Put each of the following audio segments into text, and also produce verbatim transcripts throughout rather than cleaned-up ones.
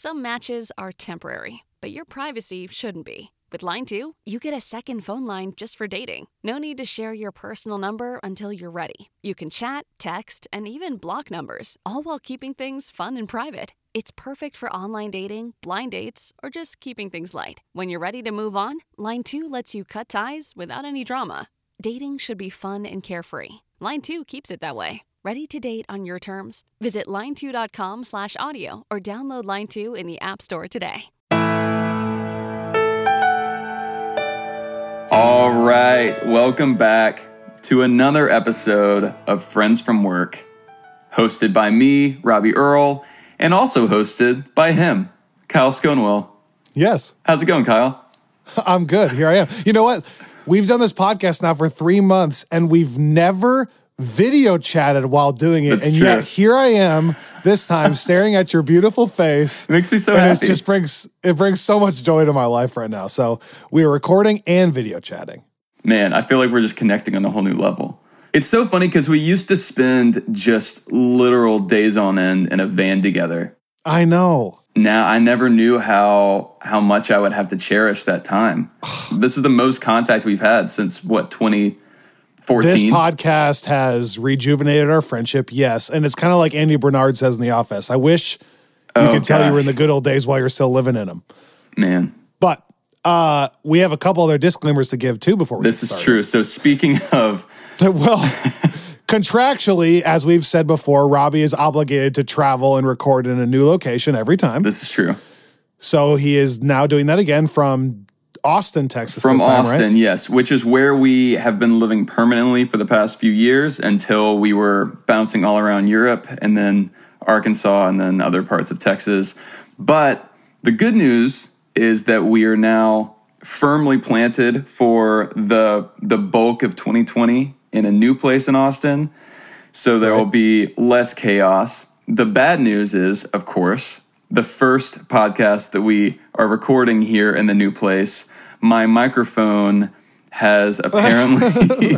Some matches are temporary, but your privacy shouldn't be. With Line two, you get a second phone line just for dating. No need to share your personal number until you're ready. You can chat, text, and even block numbers, all while keeping things fun and private. It's perfect for online dating, blind dates, or just keeping things light. When you're ready to move on, Line two lets you cut ties without any drama. Dating should be fun and carefree. Line two keeps it that way. Ready to date on your terms? Visit line two dot com slash audio or download Line two in the App Store today. All right, welcome back to another episode of Friends from Work, hosted by me, Robbie Earl, and also hosted by him, Kyle Sconewell. Yes. How's it going, Kyle? I'm good. Here I am. You know what? We've done this podcast now for three months, and we've never video chatted while doing it. That's and true. yet here I am this time staring at your beautiful face. It makes me so and happy. It just brings it brings so much joy to my life right now. So we are recording and video chatting. Man, I feel like we're just connecting on a whole new level. It's so funny because we used to spend just literal days on end in a van together. I know. Now, I never knew how how much I would have to cherish that time. This is the most contact we've had since, what, twenty fourteen? This podcast has rejuvenated our friendship, yes. And it's kind of like Andy Bernard says in The Office. I wish you oh, could tell gosh. you were in the good old days while you're still living in them. Man. But uh, we have a couple other disclaimers to give, too, before we This get is started. true. So speaking of... Well, contractually, as we've said before, Robbie is obligated to travel and record in a new location every time. This is true. So he is now doing that again from Austin, Texas. From this time, Austin, right? yes, which is where we have been living permanently for the past few years until we were bouncing all around Europe and then Arkansas and then other parts of Texas. But the good news is that we are now firmly planted for the the bulk of twenty twenty in a new place in Austin. So there Right. will be less chaos. The bad news is, of course, the first podcast that we are recording here in the new place, my microphone has apparently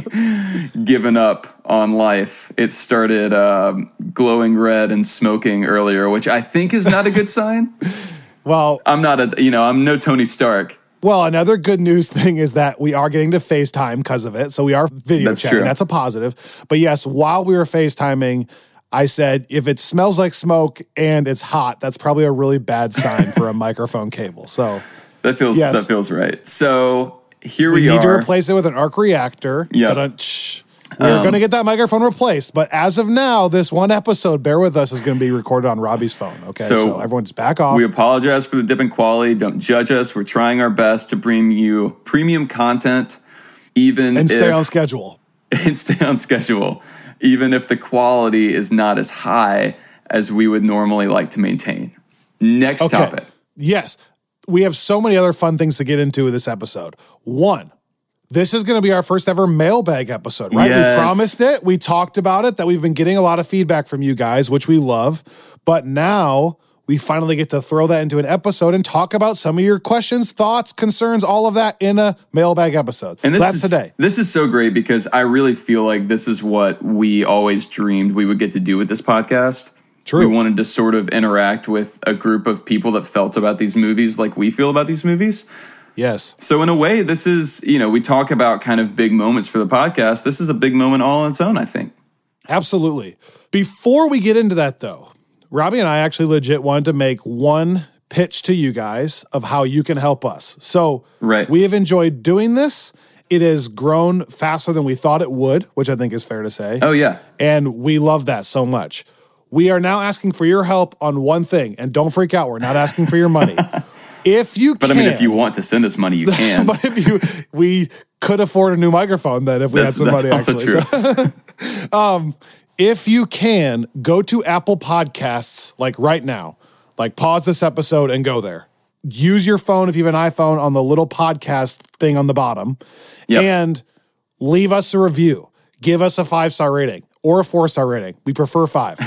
given up on life. It started um, glowing red and smoking earlier, which I think is not a good sign. Well, I'm not a, you know, I'm no Tony Stark. well, another good news thing is that we are getting to FaceTime because of it. So we are video That's chatting. true. That's a positive. But yes, while we were FaceTiming, I said, if it smells like smoke and it's hot, that's probably a really bad sign for a microphone cable. So That feels Yes. that feels right. So here we we, need to are. replace it with an arc reactor. Yep. Da-dun-tsh. We're going to get that microphone replaced. But as of now, this one episode, bear with us, is going to be recorded on Robbie's phone. Okay, So so, everyone just back off. We apologize for the dip in quality. Don't judge us. We're trying our best to bring you premium content, even and stay if, on schedule. and stay on schedule, even if the quality is not as high as we would normally like to maintain. Next Okay. topic. Yes. We have so many other fun things to get into with this episode. One, this is going to be our first ever mailbag episode, right? Yes. We promised it. We talked about it, that we've been getting a lot of feedback from you guys, which we love. But now we finally get to throw that into an episode and talk about some of your questions, thoughts, concerns, all of that in a mailbag episode. And so this that's is, today. This is so great because I really feel like this is what we always dreamed we would get to do with this podcast. True. We wanted to sort of interact with a group of people that felt about these movies like we feel about these movies. Yes. So in a way, this is, you know, we talk about kind of big moments for the podcast. This is a big moment all on its own, I think. Absolutely. Before we get into that, though, Robbie and I actually legit wanted to make one pitch to you guys of how you can help us. So Right. we have enjoyed doing this. It has grown faster than we thought it would, which I think is fair to say. Oh, yeah. And we love that so much. We are now asking for your help on one thing. And don't freak out. We're not asking for your money. If you But can. I mean, if you want to send us money, you can. But if you, we could afford a new microphone then if we That's- had some that's money, also actually. So, um, if you can, go to Apple Podcasts, like right now, like pause this episode and go there. Use your phone if you have an iPhone on the little podcast thing on the bottom, Yep. and leave us a review. Give us a five-star rating or a four-star rating. We prefer five.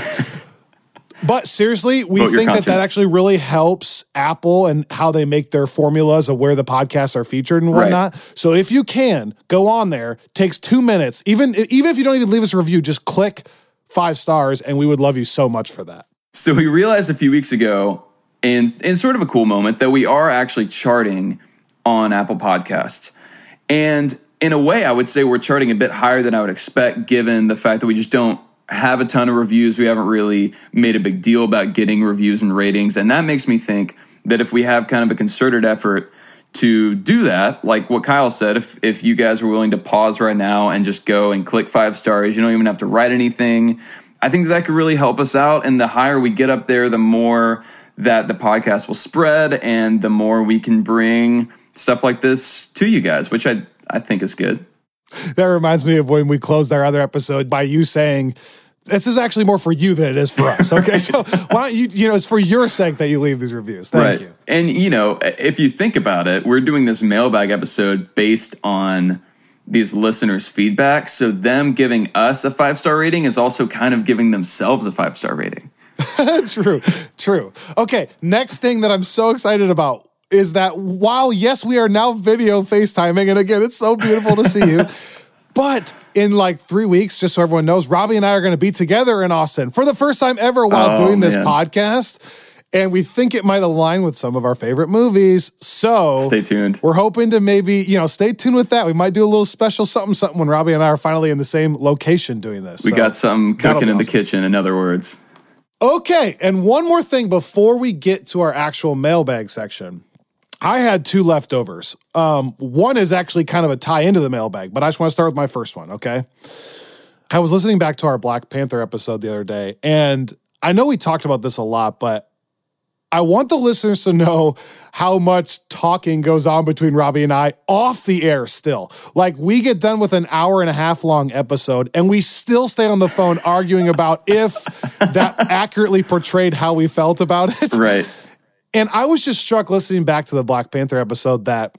But seriously, we Vote your think that that conscience. actually really helps Apple and how they make their formulas of where the podcasts are featured and Right. whatnot. So if you can, go on there. Takes two minutes. Even, even if you don't even leave us a review, just click five stars, and we would love you so much for that. So we realized a few weeks ago and, and sort of a cool moment that we are actually charting on Apple Podcasts. And in a way, I would say we're charting a bit higher than I would expect, given the fact that we just don't have a ton of reviews. We haven't really made a big deal about getting reviews and ratings. And that makes me think that if we have kind of a concerted effort to do that, like what Kyle said, if if you guys were willing to pause right now and just go and click five stars, you don't even have to write anything. I think that, that could really help us out. And the higher we get up there, the more that the podcast will spread and the more we can bring stuff like this to you guys, which I, I think is good. That reminds me of when we closed our other episode by you saying, this is actually more for you than it is for us. Okay, so why don't you, you know, it's for your sake that you leave these reviews. Thank right. you. And, you know, if you think about it, we're doing this mailbag episode based on these listeners' feedback. So them giving us a five-star rating is also kind of giving themselves a five-star rating. True, true. Okay, next thing that I'm so excited about is that while, yes, we are now video FaceTiming, and again, it's so beautiful to see you, but in like three weeks, just so everyone knows, Robbie and I are going to be together in Austin for the first time ever while oh, doing this man. podcast. And we think it might align with some of our favorite movies. So stay tuned. We're hoping to maybe, you know, stay tuned with that. We might do a little special something, something when Robbie and I are finally in the same location doing this. We so got something cooking in awesome. the kitchen, in other words. Okay. And one more thing before we get to our actual mailbag section. I had two leftovers. Um, one is actually kind of a tie into the mailbag, but I just want to start with my first one, okay? I was listening back to our Black Panther episode the other day, and I know we talked about this a lot, but I want the listeners to know how much talking goes on between Robbie and I off the air still. Like, we get done with an hour and a half long episode, and we still stay on the phone arguing about if that accurately portrayed how we felt about it. Right. And I was just struck listening back to the Black Panther episode that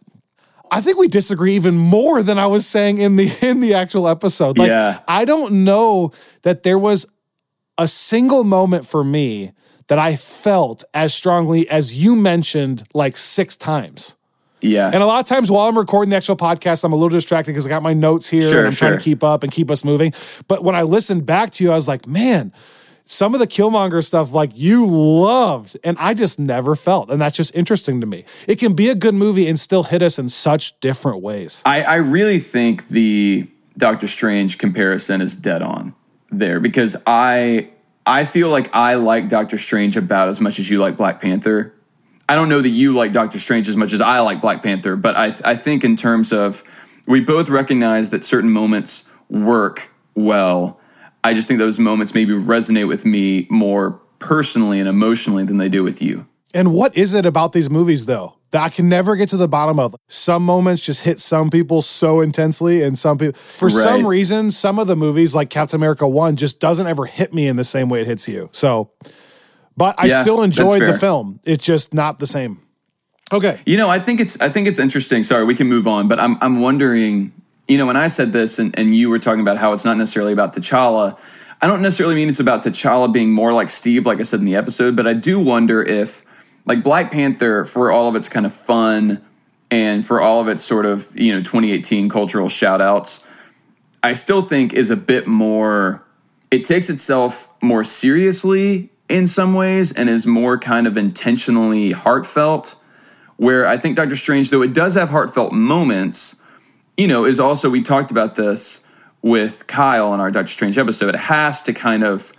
I think we disagree even more than I was saying in the in the actual episode. Like, yeah. I don't know that there was a single moment for me that I felt as strongly as you mentioned like six times. Yeah. And a lot of times while I'm recording the actual podcast, I'm a little distracted because I got my notes here sure, and I'm sure. trying to keep up and keep us moving. But when I listened back to you, I was like, man, some of the Killmonger stuff, like, you loved, and I just never felt. And that's just interesting to me. It can be a good movie and still hit us in such different ways. I, I really think the Doctor Strange comparison is dead on there, because I I feel like I like Doctor Strange about as much as you like Black Panther. I don't know that you like Doctor Strange as much as I like Black Panther, but I, I think in terms of, we both recognize that certain moments work well. I just think those moments maybe resonate with me more personally and emotionally than they do with you. And what is it about these movies, though, that I can never get to the bottom of? Some moments just hit some people so intensely, and some people, for right. some reason, some of the movies like Captain America one just doesn't ever hit me in the same way it hits you. So, but I yeah, still enjoyed the film. It's just not the same. Okay. You know, I think it's I think it's interesting. Sorry, we can move on, but I'm I'm wondering, you know, when I said this and, and you were talking about how it's not necessarily about T'Challa, I don't necessarily mean it's about T'Challa being more like Steve, like I said in the episode, but I do wonder if, like, Black Panther, for all of its kind of fun and for all of its sort of, you know, twenty eighteen cultural shout-outs, I still think is a bit more, it takes itself more seriously in some ways and is more kind of intentionally heartfelt, where I think Doctor Strange, though it does have heartfelt moments, you know, is also, we talked about this with Kyle in our Doctor Strange episode, it has to kind of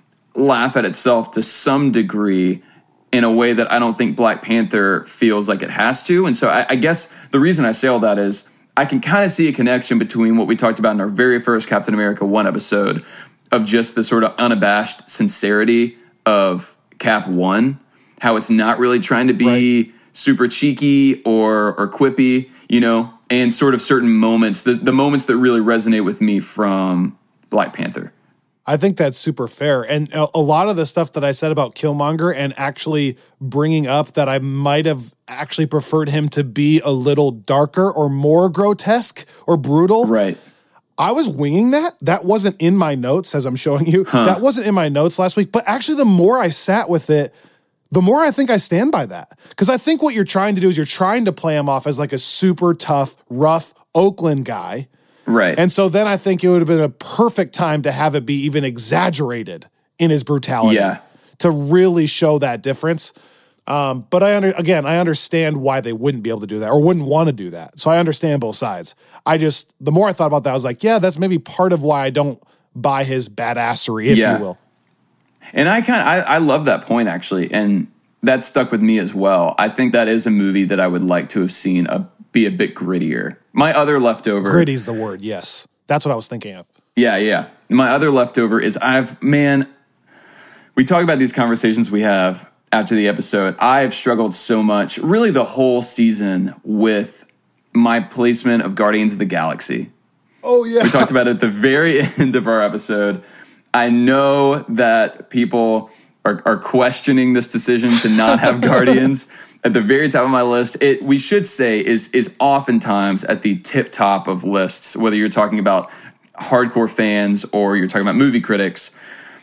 laugh at itself to some degree in a way that I don't think Black Panther feels like it has to. And so I, I guess the reason I say all that is I can kind of see a connection between what we talked about in our very first Captain America one episode of just the sort of unabashed sincerity of Cap one, how it's not really trying to be right. super cheeky or or quippy, you know, and sort of certain moments, the, the moments that really resonate with me from Black Panther. I think that's super fair. And a, a lot of the stuff that I said about Killmonger and actually bringing up that I might have actually preferred him to be a little darker or more grotesque or brutal. Right. I was winging that. That wasn't in my notes, as I'm showing you. Huh. That wasn't in my notes last week. But actually, the more I sat with it, the more I think I stand by that. Because I think what you're trying to do is you're trying to play him off as like a super tough, rough Oakland guy. Right. And so then I think it would have been a perfect time to have it be even exaggerated in his brutality. Yeah. To really show that difference. Um, but I under, again, I understand why they wouldn't be able to do that or wouldn't want to do that. So I understand both sides. I just, the more I thought about that, I was like, yeah, that's maybe part of why I don't buy his badassery, if yeah. you will. And I kind of, I, I love that point, actually. And that stuck with me as well. I think that is a movie that I would like to have seen a, be a bit grittier. My other leftover. Gritty's the word, yes. That's what I was thinking of. Yeah, yeah. My other leftover is I've, man, we talk about these conversations we have after the episode. I've struggled so much, really the whole season, with my placement of Guardians of the Galaxy. Oh, yeah. We talked about it at the very end of our episode. I know that people are, are questioning this decision to not have Guardians at the very top of my list. It, we should say, is is oftentimes at the tip top of lists, whether you're talking about hardcore fans or you're talking about movie critics.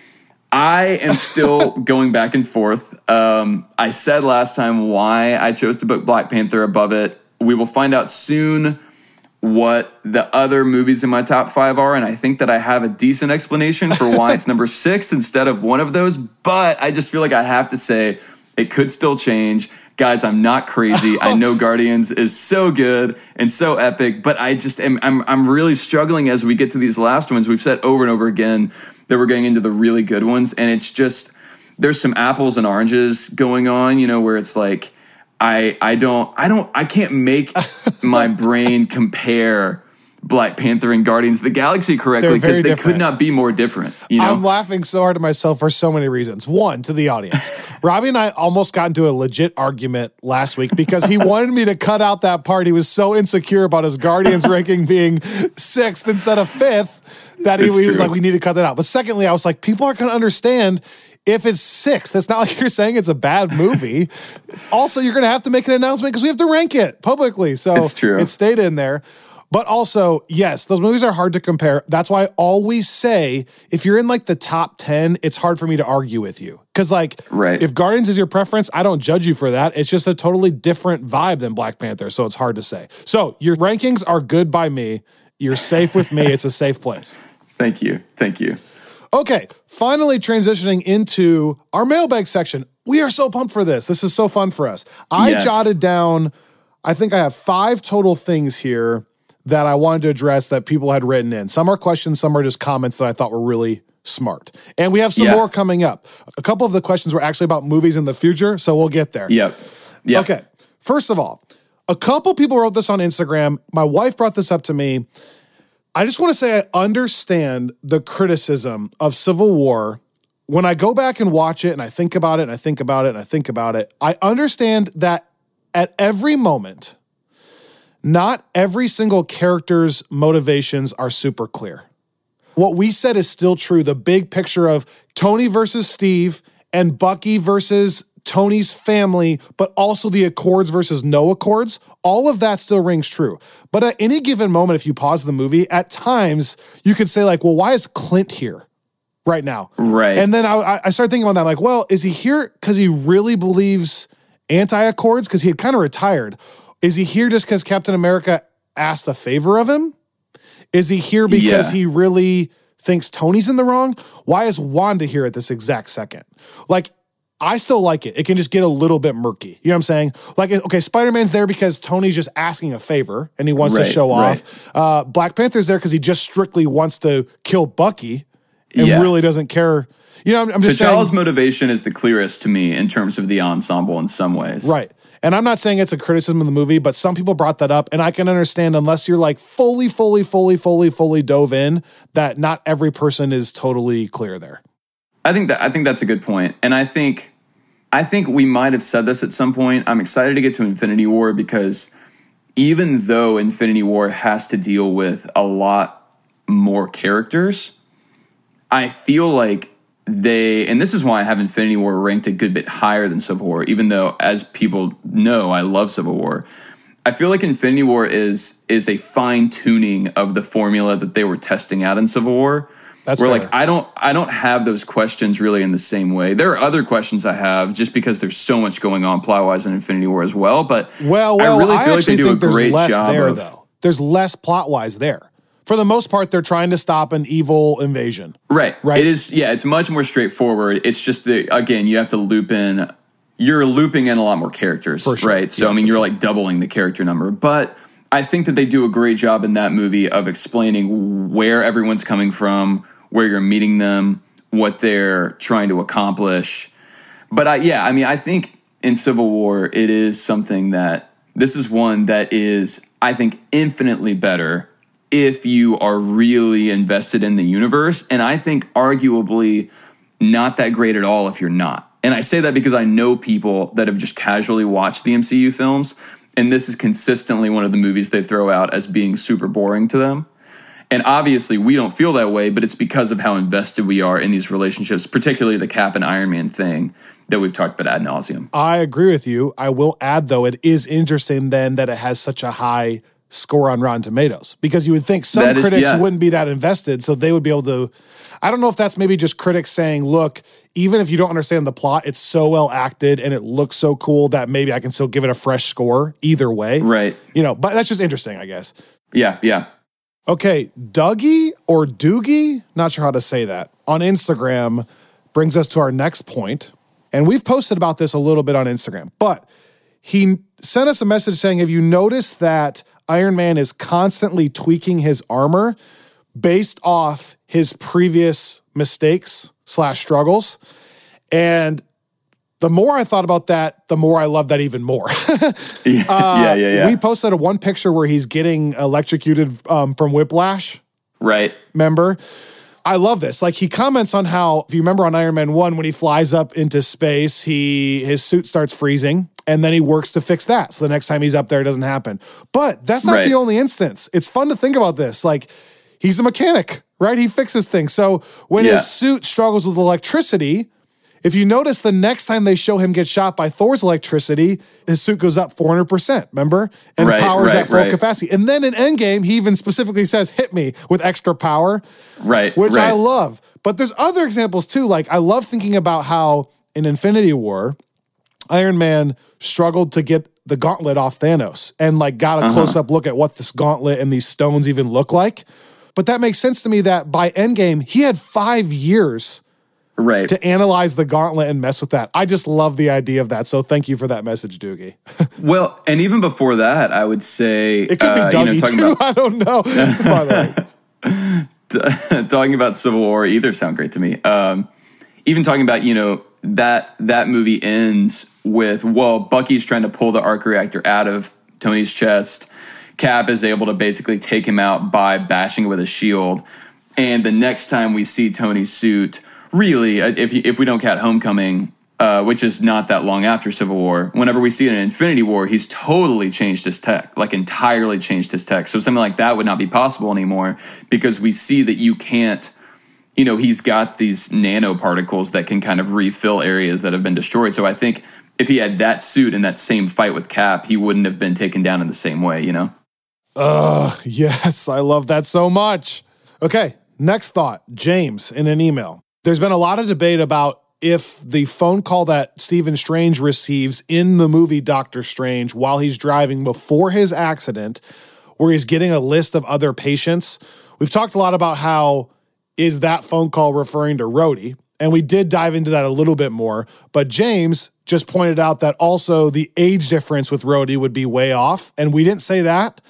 I am still going back and forth. Um, I said last time why I chose to put Black Panther above it. We will find out soon what the other movies in my top five are, and I think that I have a decent explanation for why it's number six instead of one of those, but I just feel like I have to say it could still change. Guys, I'm not crazy. I know Guardians is so good and so epic, but I just am I'm I'm really struggling as we get to these last ones. We've said over and over again that we're getting into the really good ones, and it's just there's some apples and oranges going on, you know, where it's like I I don't I don't I can't make my brain compare Black Panther and Guardians of the Galaxy correctly because they different. could not be more different. You know? I'm laughing so hard at myself for so many reasons. One, to the audience. Robbie and I almost got into a legit argument last week because he wanted me to cut out that part. He was so insecure about his Guardians ranking being sixth instead of fifth that he, he was like, we need to cut that out. But secondly, I was like, people aren't going to understand if it's sixth. It's not like you're saying it's a bad movie. Also, you're going to have to make an announcement because we have to rank it publicly. So it's true. It stayed in there. But also, yes, those movies are hard to compare. That's why I always say, if you're in like the top ten, it's hard for me to argue with you. Because like, right. if Guardians is your preference, I don't judge you for that. It's just a totally different vibe than Black Panther, so it's hard to say. So your rankings are good by me. You're safe with me. It's a safe place. Thank you. Thank you. Okay, finally transitioning into our mailbag section. We are so pumped for this. This is so fun for us. I yes. jotted down, I think I have five total things here that I wanted to address that people had written in. Some are questions, some are just comments that I thought were really smart. And we have some yeah. more coming up. A couple of the questions were actually about movies in the future, so we'll get there. Yep. Yep. Okay, first of all, a couple people wrote this on Instagram. My wife brought this up to me. I just want to say I understand the criticism of Civil War. When I go back and watch it and I think about it and I think about it and I think about it, I understand that at every moment, not every single character's motivations are super clear. What we said is still true. The big picture of Tony versus Steve and Bucky versus Tony's family, but also the Accords versus no Accords, all of that still rings true. But at any given moment, if you pause the movie, at times you could say like, well, why is Clint here right now? Right. And then I, I started thinking about that. I'm like, well, is he here because he really believes anti-Accords? Because he had kind of retired. Is he here just because Captain America asked a favor of him? Is he here because yeah. he really thinks Tony's in the wrong? Why is Wanda here at this exact second? Like, I still like it. It can just get a little bit murky. You know what I'm saying? Like, okay, Spider-Man's there because Tony's just asking a favor and he wants right, to show right. off. Uh, Black Panther's there because he just strictly wants to kill Bucky and yeah. really doesn't care. You know, I'm, I'm just T'Challa's saying. motivation is the clearest to me in terms of the ensemble in some ways. Right. And I'm not saying it's a criticism of the movie, but some people brought that up, and I can understand unless you're like fully, fully, fully, fully, fully dove in, that not every person is totally clear there. I think that I think that's a good point. And I think I think we might have said this at some point. I'm excited to get to Infinity War because even though Infinity War has to deal with a lot more characters, I feel like they, and this is why I have Infinity War ranked a good bit higher than Civil War, even though, as people know, I love Civil War. I feel like Infinity War is is a fine-tuning of the formula that they were testing out in Civil War. That's where fair. like I don't I don't have those questions really in the same way. There are other questions I have just because there's so much going on plot-wise in Infinity War as well. But well, well, I really I feel like they do a great less job there, of, though. There's less plot-wise there. For the most part, they're trying to stop an evil invasion. Right. Right. It is, yeah, it's much more straightforward. It's just that, again, you have to loop in you're looping in a lot more characters, For sure. right? So, Yeah, I mean, for you're sure. like doubling the character number. But I think that they do a great job in that movie of explaining where everyone's coming from, where you're meeting them, what they're trying to accomplish. But I, yeah, I mean, I think in Civil War, it is something that this is one that is, I think, infinitely better if you are really invested in the universe. And I think arguably not that great at all if you're not. And I say that because I know people that have just casually watched the M C U films, and this is consistently one of the movies they throw out as being super boring to them. And obviously we don't feel that way, but it's because of how invested we are in these relationships, particularly the Cap and Iron Man thing that we've talked about ad nauseum. I agree with you. I will add, though, it is interesting then that it has such a high score on Rotten Tomatoes, because you would think some That is- critics yeah. wouldn't be that invested, so they would be able to. I don't know if that's maybe just critics saying, look, even if you don't understand the plot, it's so well acted and it looks so cool that maybe I can still give it a fresh score either way. Right. You know, but that's just interesting, I guess. Yeah, yeah. Okay, Dougie or Doogie, not sure how to say that, on Instagram brings us to our next point. And we've posted about this a little bit on Instagram, but he sent us a message saying, have you noticed that Iron Man is constantly tweaking his armor based off his previous mistakes slash struggles? And the more I thought about that, the more I love that even more. Yeah, Uh, yeah, yeah, yeah. We posted a one picture where he's getting electrocuted um, from Whiplash. Right. Remember? I love this. Like, he comments on how, if you remember on Iron Man one, when he flies up into space, he his suit starts freezing, and then he works to fix that. So the next time he's up there, it doesn't happen. But that's not Right. the only instance. It's fun to think about this. Like, he's a mechanic, right? He fixes things. So when Yeah. his suit struggles with electricity, if you notice, the next time they show him get shot by Thor's electricity, his suit goes up four hundred percent, remember? And Right, powers right, at full right. capacity. And then in Endgame, he even specifically says, hit me with extra power, Right. which right. I love. But there's other examples too. Like, I love thinking about how in Infinity War, Iron Man struggled to get the gauntlet off Thanos and like got a Uh-huh. close-up look at what this gauntlet and these stones even look like. But that makes sense to me that by Endgame, he had five years Right. to analyze the gauntlet and mess with that. I just love the idea of that. So thank you for that message, Doogie. Well, and even before that, I would say It could uh, be you know, Dougie talking too. about I don't know. By the way. talking about Civil War, either sound great to me. Um, even talking about, you know, that that movie ends with, well, Bucky's trying to pull the arc reactor out of Tony's chest. Cap is able to basically take him out by bashing it with a shield. And the next time we see Tony's suit, really, if if we don't count Homecoming, uh, which is not that long after Civil War, whenever we see it in Infinity War, he's totally changed his tech, like entirely changed his tech. So something like that would not be possible anymore because we see that you can't, you know, he's got these nanoparticles that can kind of refill areas that have been destroyed. So I think if he had that suit in that same fight with Cap, he wouldn't have been taken down in the same way, you know? Uh, yes, I love that so much. Okay, next thought. James in an email. There's been a lot of debate about if the phone call that Stephen Strange receives in the movie Doctor Strange while he's driving before his accident, where he's getting a list of other patients. We've talked a lot about how is that phone call referring to Rhodey, and we did dive into that a little bit more, but James just pointed out that also the age difference with Rhodey would be way off, and we didn't say that,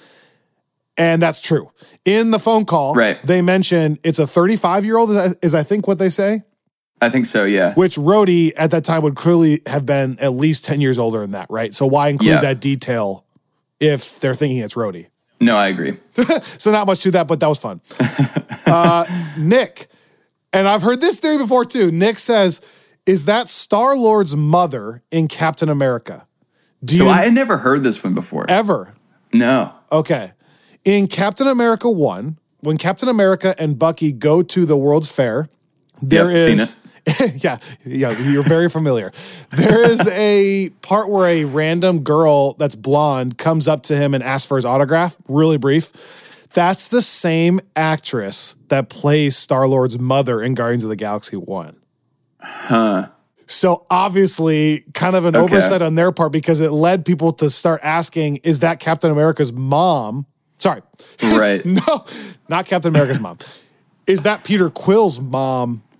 and that's true. In the phone call, Right. they mentioned it's a thirty-five-year-old, is, is I think what they say, I think so, yeah. which Rhodey at that time would clearly have been at least ten years older than that, right? So why include Yeah. that detail if they're thinking it's Rhodey? No, I agree. So not much to that, but that was fun. uh, Nick, and I've heard this theory before too. Nick says, is that Star-Lord's mother in Captain America? Do So you I had never heard this one before. ever? No. Okay. In Captain America one, when Captain America and Bucky go to the World's Fair, there Yep, is... seen yeah, yeah, you're very familiar. There is a part where a random girl that's blonde comes up to him and asks for his autograph, really brief. That's the same actress that plays Star-Lord's mother in Guardians of the Galaxy one. Huh. So obviously kind of an Okay. oversight on their part because it led people to start asking, is that Captain America's mom? Sorry. Right. No, not Captain America's mom. Is that Peter Quill's mom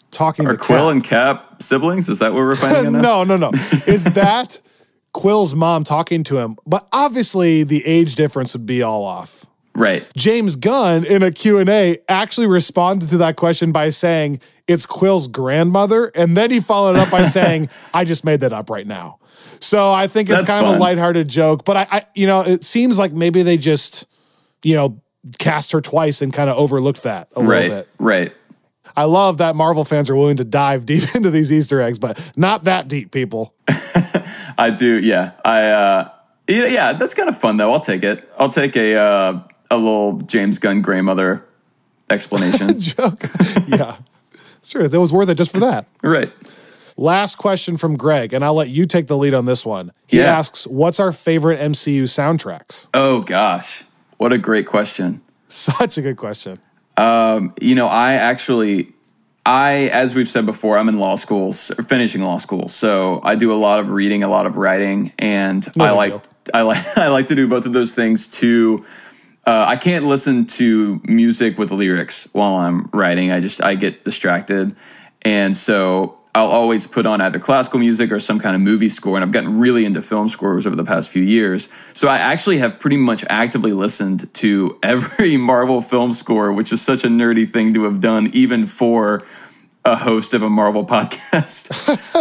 talking Are to Quill Cap. and Cap siblings? Is that what we're finding out now? no, no, no. Is that Quill's mom talking to him? But obviously the age difference would be all off. Right. James Gunn in a Q and A actually responded to that question by saying it's Quill's grandmother. And then he followed it up by saying, I just made that up right now. So I think it's That's kind fun. of a lighthearted joke, but I, I, you know, it seems like maybe they just, you know, cast her twice and kind of overlooked that a Right. little bit. Right. I love that Marvel fans are willing to dive deep into these Easter eggs, but not that deep, people. I do. Yeah. I, uh, yeah, yeah, that's kind of fun though. I'll take it. I'll take a, uh, a little James Gunn grandmother explanation. Joke. Yeah. Sure. That was worth it just for that. Right. Last question from Greg, and I'll let you take the lead on this one. He Yeah. asks, what's our favorite M C U soundtracks? Oh gosh. What a great question. Such a good question. Um, you know, I actually, I, as we've said before, I'm in law school, finishing law school. So I do a lot of reading, a lot of writing, and No I big like, deal. I like, I like to do both of those things too. Uh, I can't listen to music with lyrics while I'm writing. I just, I get distracted. And so I'll always put on either classical music or some kind of movie score. And I've gotten really into film scores over the past few years. So I actually have pretty much actively listened to every Marvel film score, which is such a nerdy thing to have done, even for a host of a Marvel podcast.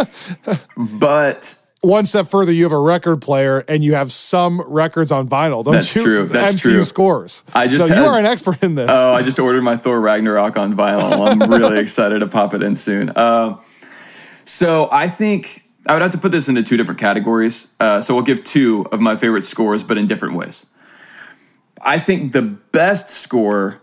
But One step further, you have a record player and you have some records on vinyl, don't That's you? true. That's M C U true. scores. I just so had- you are an expert in this. Oh, I just ordered my Thor Ragnarok on vinyl. I'm really excited to pop it in soon. Uh, so I think I would have to put this into two different categories. Uh, so we'll give two of my favorite scores, but in different ways. I think the best score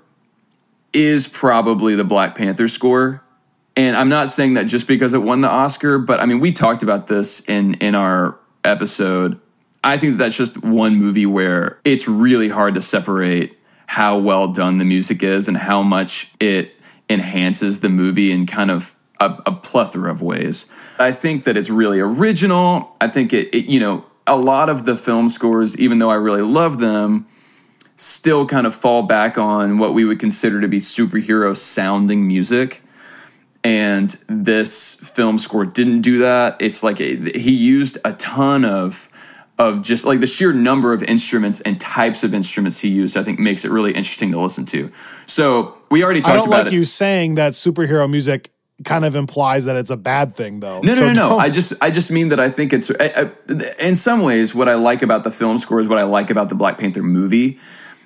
is probably the Black Panther score. And I'm not saying that just because it won the Oscar, but I mean, we talked about this in, in our episode. I think that that's just one movie where it's really hard to separate how well done the music is and how much it enhances the movie in kind of a, a plethora of ways. I think that it's really original. I think it, it, you know, a lot of the film scores, even though I really love them, still kind of fall back on what we would consider to be superhero sounding music. And this film score didn't do that. It's like a, he used a ton of of just like the sheer number of instruments and types of instruments he used, I think makes it really interesting to listen to. So we already talked I don't about like it. you saying that superhero music kind of implies that it's a bad thing, though. No, no, So no, no. don't- I just, I just mean that I think it's, I, I, in some ways, what I like about the film score is what I like about the Black Panther movie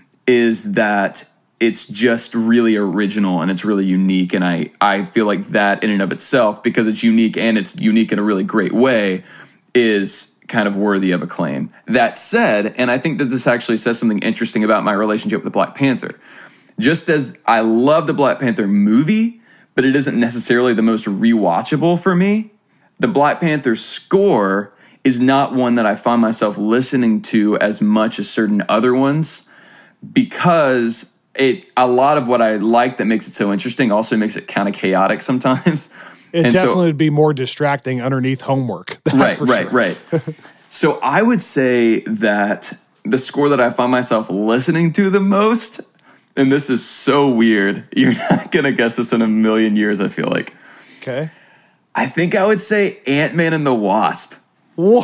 is that it's just really original and it's really unique. And I, I feel like that in and of itself, because it's unique and it's unique in a really great way, is kind of worthy of acclaim. That said, and I think that this actually says something interesting about my relationship with Black Panther. Just as I love the Black Panther movie, but it isn't necessarily the most rewatchable for me, the Black Panther score is not one that I find myself listening to as much as certain other ones, because it a lot of what I like that makes it so interesting also makes it kind of chaotic sometimes. It And so- definitely would be more distracting underneath homework. That's right, for right, sure. right. So I would say that the score that I find myself listening to the most, and this is so weird, you're not going to guess this in a million years, I feel like. Okay. I think I would say Ant-Man and the Wasp. Wow,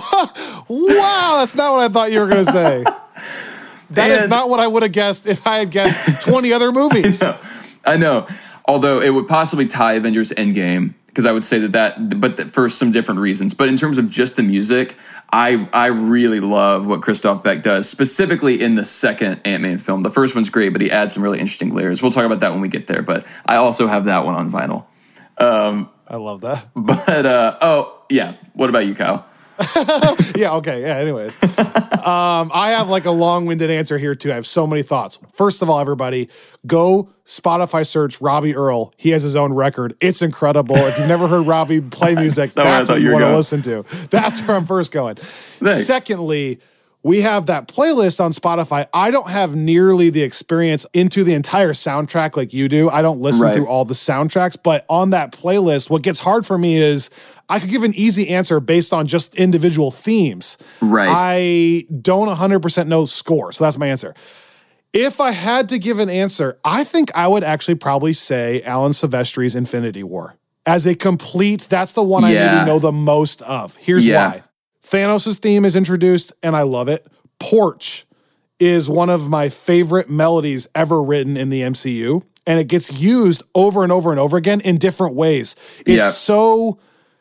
wow, that's not what I thought you were going to say. That is And- not what I would have guessed if I had guessed twenty other movies. I know. Although it would possibly tie Avengers Endgame, because I would say that that, but that for some different reasons. But in terms of just the music, I I really love what Christoph Beck does, specifically in the second Ant-Man film. The first one's great, but he adds some really interesting layers. We'll talk about that when we get there. But I also have that one on vinyl. Um, I love that. but, uh, oh, yeah. What about you, Kyle? Yeah, okay. Yeah, anyways. um, I have like a long-winded answer here too. I have so many thoughts. First of all, everybody, go Spotify search Robbie Earl. He has his own record. It's incredible. If you've never heard Robbie play music, not where I that's thought what you you were want to going. listen to. That's where I'm first going. Thanks. Secondly, we have that playlist on Spotify. I don't have nearly the experience into the entire soundtrack like you do. I don't listen Right. through all the soundtracks, but on that playlist, what gets hard for me is I could give an easy answer based on just individual themes. Right. I don't one hundred percent know score, so that's my answer. If I had to give an answer, I think I would actually probably say Alan Silvestri's Infinity War. as a complete, that's the one Yeah. I maybe know the most of. Here's Yeah. why. Thanos' theme is introduced, and I love it. Porch is one of my favorite melodies ever written in the M C U, and it gets used over and over and over again in different ways. It's Yeah. so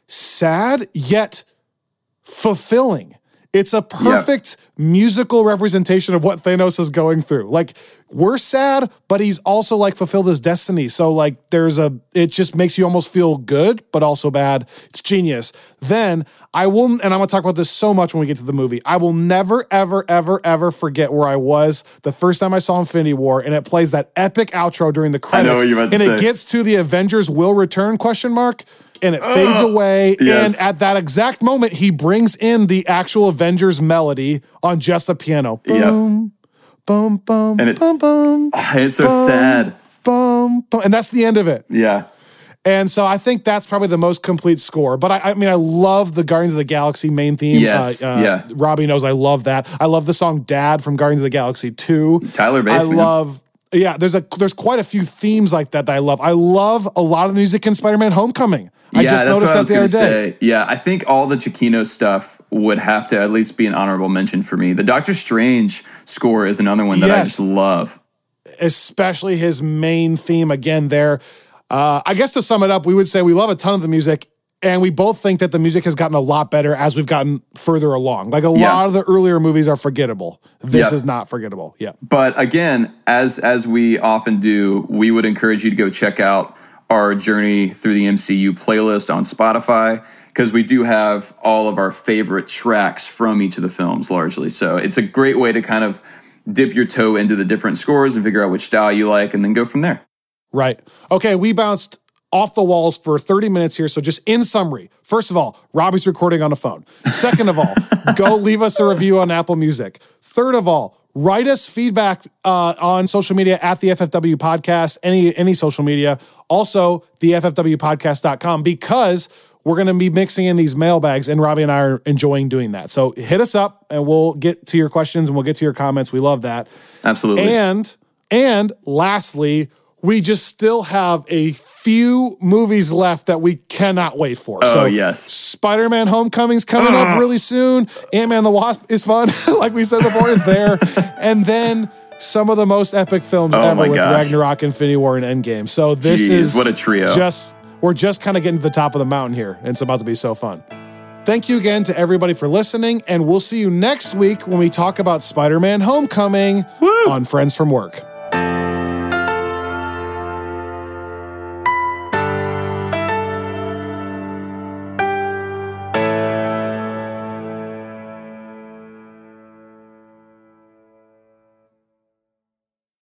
sad, yet fulfilling. It's a perfect musical representation of what Thanos is going through. Like, we're sad, but he's also like fulfilled his destiny. So like there's a, it just makes you almost feel good, but also bad. It's genius. Then I will, and I'm gonna talk about this so much when we get to the movie. I will never, ever, ever, ever forget where I was the first time I saw Infinity War, and it plays that epic outro during the credits. I know what you're about to and say. it gets to the Avengers will return question mark. And it fades away. yes. And at that exact moment, he brings in the actual Avengers melody on just a piano. Boom, boom, boom, And it's- boom, boom, It's so boom, sad. boom, boom. And that's the end of it. Yeah. And so I think that's probably the most complete score. But I, I mean, I love the Guardians of the Galaxy main theme. Yes, Uh, uh, yeah. Robbie knows I love that. I love the song Dad from Guardians of the Galaxy two. Tyler Bates, I man. love... Yeah, there's a there's quite a few themes like that that I love. I love a lot of the music in Spider-Man Homecoming. I yeah, just that's noticed what I was that the going other to day. say. Yeah, I think all the Chiquino stuff would have to at least be an honorable mention for me. The Doctor Strange score is another one that I Yes. just love. Especially his main theme again there. Uh, I guess to sum it up, we would say we love a ton of the music, and we both think that the music has gotten a lot better as we've gotten further along. Like a Yeah. lot of the earlier movies are forgettable. This Yeah. is not forgettable. Yeah. But again, as as we often do, we would encourage you to go check out our Journey Through the M C U playlist on Spotify, because we do have all of our favorite tracks from each of the films largely. So it's a great way to kind of dip your toe into the different scores and figure out which style you like and then go from there. Right. Okay, we bounced off the walls for thirty minutes here. So just in summary, first of all, Robbie's recording on a phone. Second of all, go leave us a review on Apple Music. Third of all, write us feedback uh, on social media at the F F W Podcast, any any social media. Also, the F F W podcast dot com, because we're going to be mixing in these mailbags, and Robbie and I are enjoying doing that. So hit us up, and we'll get to your questions, and we'll get to your comments. We love that. Absolutely. And and lastly, we just still have a few movies left that we cannot wait for. Oh, so yes. Spider-Man Homecoming's coming up really soon. Ant-Man the Wasp is fun. Like we said before, is there. And then some of the most epic films Oh ever my with gosh. Ragnarok, Infinity War, and Endgame. So this Jeez, is what a trio. Just we're just kind of getting to the top of the mountain here, and it's about to be so fun. Thank you again to everybody for listening, and we'll see you next week when we talk about Spider-Man Homecoming Woo! on Friends from Work.